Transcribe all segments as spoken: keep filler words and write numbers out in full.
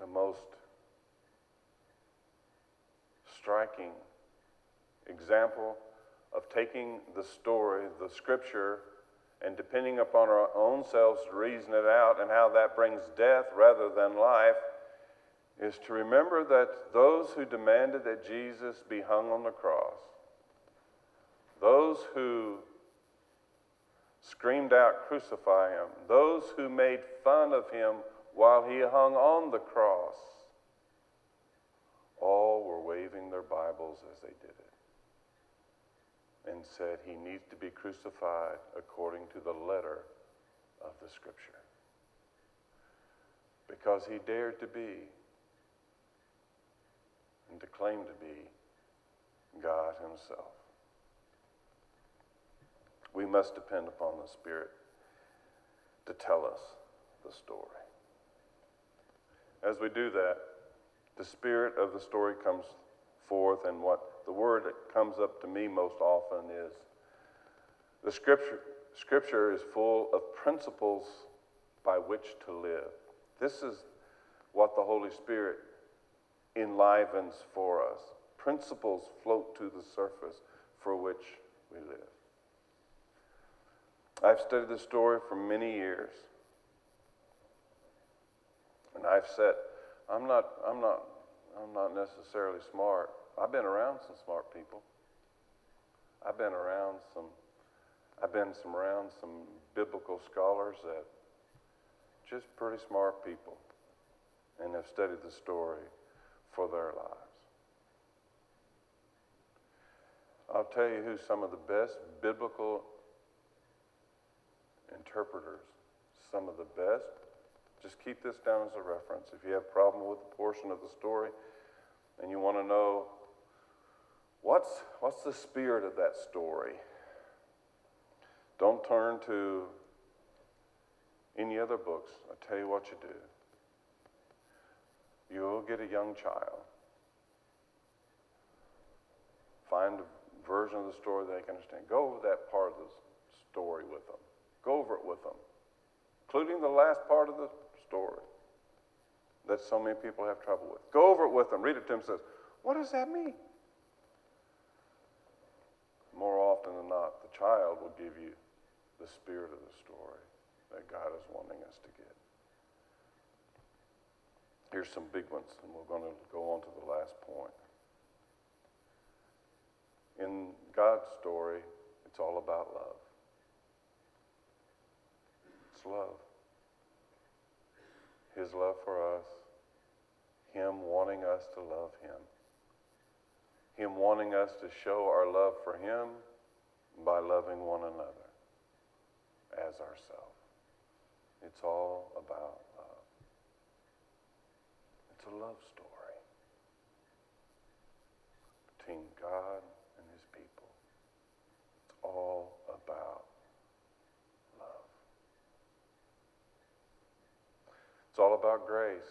the most striking example of taking the story, the scripture, and depending upon our own selves to reason it out and how that brings death rather than life, is to remember that those who demanded that Jesus be hung on the cross, those who screamed out, "Crucify him," those who made fun of him while he hung on the cross, all were waving their Bibles as they did it and said he needs to be crucified according to the letter of the Scripture, because he dared to be and to claim to be God himself. We must depend upon the Spirit to tell us the story. As we do that, the spirit of the story comes forth, and what the word that comes up to me most often is the scripture. Scripture is full of principles by which to live. This is what the Holy Spirit enlivens for us. Principles float to the surface for which we live. I've studied this story for many years, and I've said, I'm not, I'm not, I'm not necessarily smart. I've been around some smart people. I've been around some, I've been some around some biblical scholars that just pretty smart people, and have studied the story for their lives. I'll tell you who some of the best biblical interpreters, some of the best. Just keep this down as a reference. If you have a problem with a portion of the story and you want to know what's, what's the spirit of that story, don't turn to any other books. I'll tell you what you do. You'll get a young child. Find a version of the story they can understand. Go over that part of the story with them. Go over it with them, including the last part of the story that so many people have trouble with. Go over it with them. Read it to them and says, what does that mean? More often than not, the child will give you the spirit of the story that God is wanting us to get. Here's some big ones, and we're going to go on to the last point. In God's story, it's all about love. It's love. His love for us, him wanting us to love him, him wanting us to show our love for him by loving one another as ourselves. It's all about love. It's a love story between God and his people. It's all about love. It's all about grace,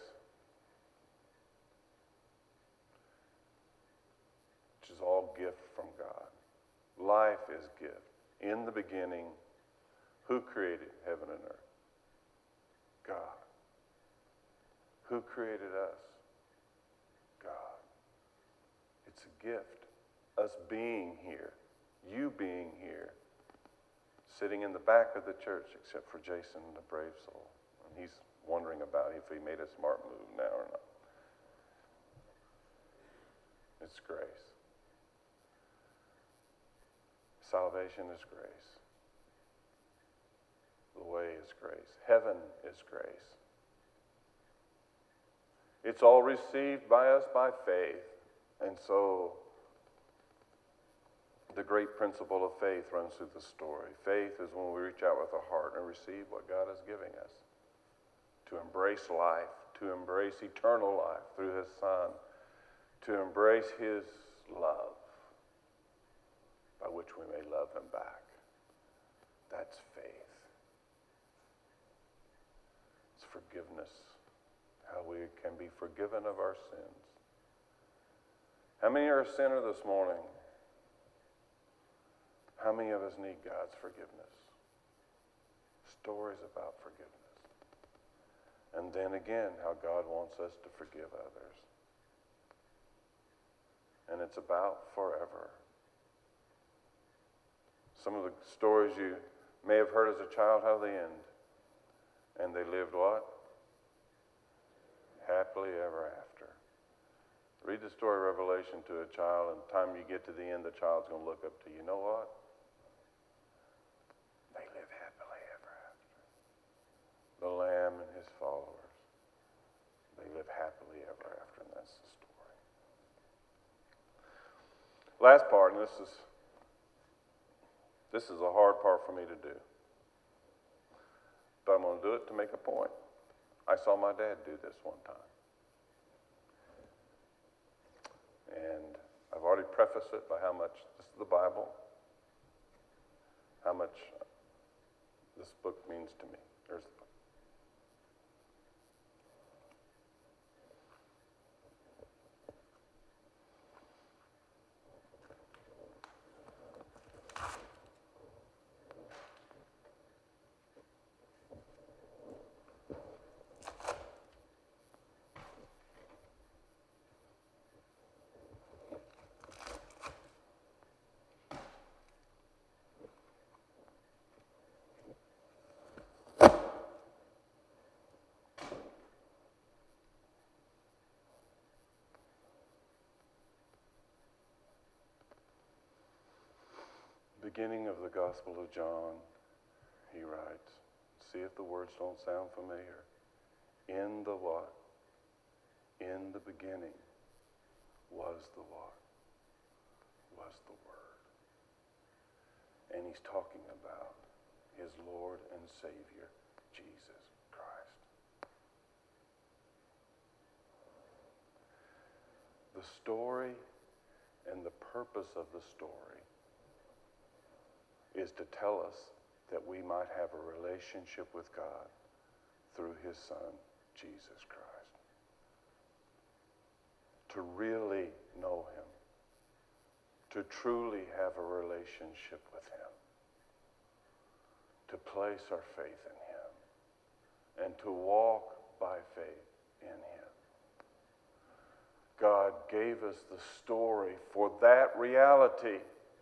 which is all gift from God. Life is gift. In the beginning, who created heaven and earth? God. Who created us? God. It's a gift. Us being here, you being here, sitting in the back of the church, except for Jason, the brave soul. And he's wondering about if he made a smart move now or not. It's grace. Salvation is grace. The way is grace. Heaven is grace. It's all received by us by faith. And so the great principle of faith runs through the story. Faith is when we reach out with our heart and receive what God is giving us. To embrace life, to embrace eternal life through his Son, to embrace his love by which we may love him back. That's faith. It's forgiveness, how we can be forgiven of our sins. How many are a sinner this morning? How many of us need God's forgiveness? Stories about forgiveness. And then again, how God wants us to forgive others. And it's about forever. Some of the stories you may have heard as a child, how they end. And they lived what? Happily ever after. Read the story of Revelation to a child, and the time you get to the end, the child's going to look up to you. You know what? They live happily ever after. The Lamb and his followers, they live happily ever after, and that's the story. Last part, and this is this is a hard part for me to do, but I'm going to do it to make a point. I saw my dad do this one time. And I've already prefaced it by how much this is the Bible, how much this book means to me. There's the book. Beginning of the Gospel of John, he writes, see if the words don't sound familiar. In the what? In the beginning was the what? Was the Word. And he's talking about his Lord and Savior, Jesus Christ. The story and the purpose of the story is to tell us that we might have a relationship with God through his Son, Jesus Christ. To really know him. To truly have a relationship with him. To place our faith in him. And to walk by faith in him. God gave us the story for that reality.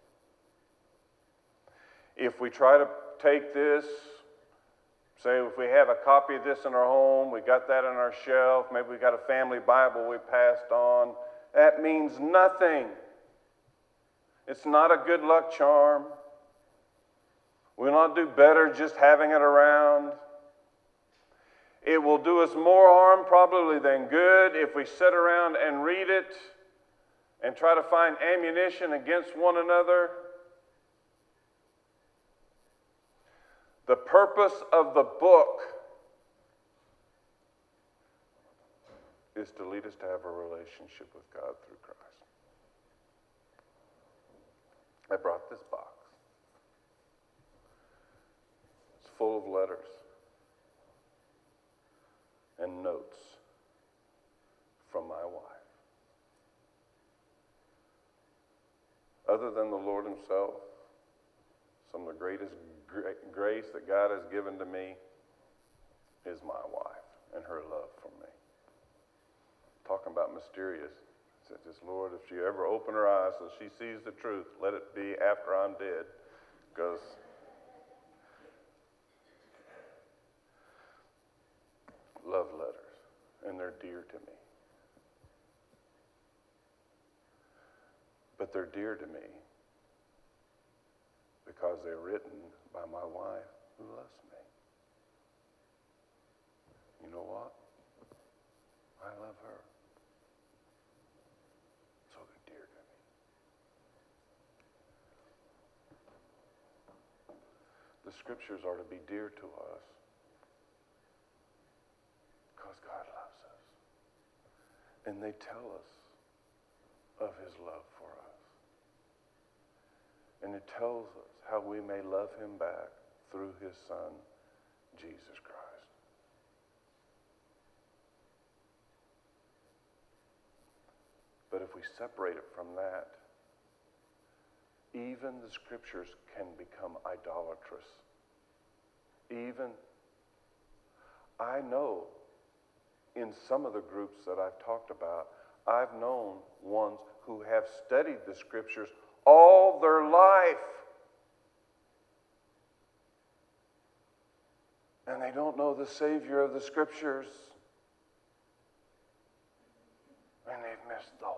If we try to take this, say if we have a copy of this in our home, we got that on our shelf, maybe we got a family Bible we passed on, that means nothing. It's not a good luck charm. We'll not do better just having it around. It will do us more harm probably than good if we sit around and read it and try to find ammunition against one another. The purpose of the book is to lead us to have a relationship with God through Christ. I brought this box. It's full of letters and notes from my wife. Other than the Lord himself, some of the greatest grace that God has given to me is my wife and her love for me. Talking about mysterious. Said, just Lord, if she ever open her eyes so she sees the truth, let it be after I'm dead. Because love letters, and they're dear to me. But they're dear to me because they're written by my wife who loves me. You know what? I love her. So they're dear to me. The scriptures are to be dear to us because God loves us. And they tell us of his love for us. And it tells us how we may love him back through his Son, Jesus Christ. But if we separate it from that, even the scriptures can become idolatrous. Even, I know in some of the groups that I've talked about, I've known ones who have studied the Scriptures all their life. And they don't know the Savior of the Scriptures. And they've missed the